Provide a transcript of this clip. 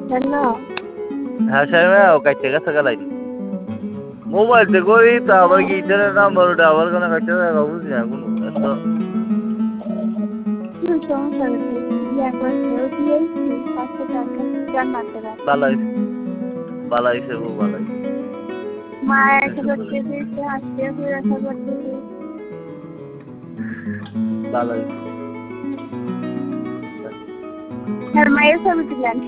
Hello. হ্যাঁ সাহেব ও কাটতে গেছে গেলাই মোবাইল থেকে কই তা আবার কি ইন্টারনেট নাম্বার ওটা আবার কোনো কাটতে গেছে বুঝি না কোনো এত কি সমস্যা হচ্ছে? বিয়ে করছে ও দিয়েছি 500 টাকা জান্নাতে রাখ। বালাই বালাই সে ও বালাই মা এসে করতে দিয়েছে আজকে ফিরে এসে করতে দিয়েছে। বালাই আর মায়ের ছবি তুলেন।